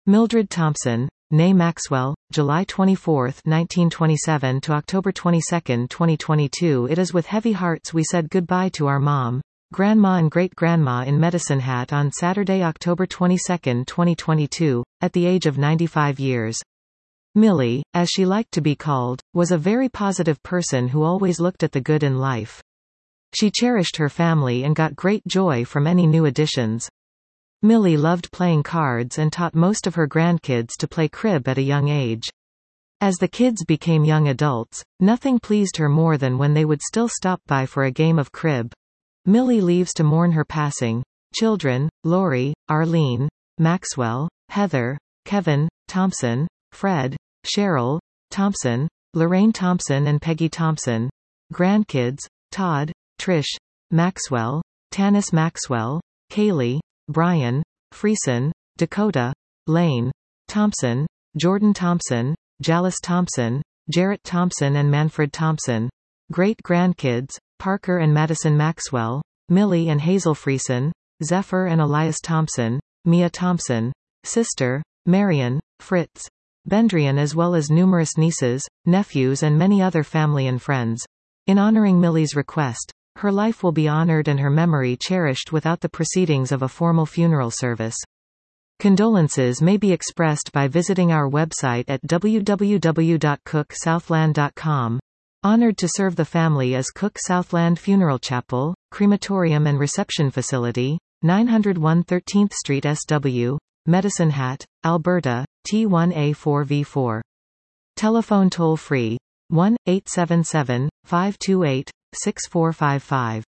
Mildred Thompson, née Maxwell, July 24, 1927 to October 22, 2022. It is with heavy hearts we said goodbye to our mom, grandma and great-grandma in Medicine Hat on Saturday, October 22, 2022, at the age of 95 years. Millie, as she liked to be called, was a very positive person who always looked at the good in life. She cherished her family and got great joy from any new additions. Millie loved playing cards and taught most of her grandkids to play crib at a young age. As the kids became young adults, nothing pleased her more than when they would still stop by for a game of crib. Millie leaves to mourn her passing. Children, Lori, Arlene, Maxwell, Heather, Kevin, Thompson, Fred, Cheryl, Thompson, Lorraine Thompson and Peggy Thompson. Grandkids, Todd, Trish, Maxwell, Tanis Maxwell, Kaylee, Brian, Friesen, Dakota, Lane, Thompson, Jordan Thompson, Jallis Thompson, Jarrett Thompson and Manfred Thompson. Great-grandkids, Parker and Madison Maxwell, Millie and Hazel Friesen, Zephyr and Elias Thompson, Mia Thompson, sister, Marion, Fritz, Bendrian, as well as numerous nieces, nephews and many other family and friends. In honoring Millie's request, her life will be honored and her memory cherished without the proceedings of a formal funeral service. Condolences may be expressed by visiting our website at www.cooksouthland.com. Honored to serve the family as Cook Southland Funeral Chapel, Crematorium and Reception Facility, 901 13th Street SW, Medicine Hat, Alberta, T1A4V4. Telephone toll-free, 1-877-528-6455.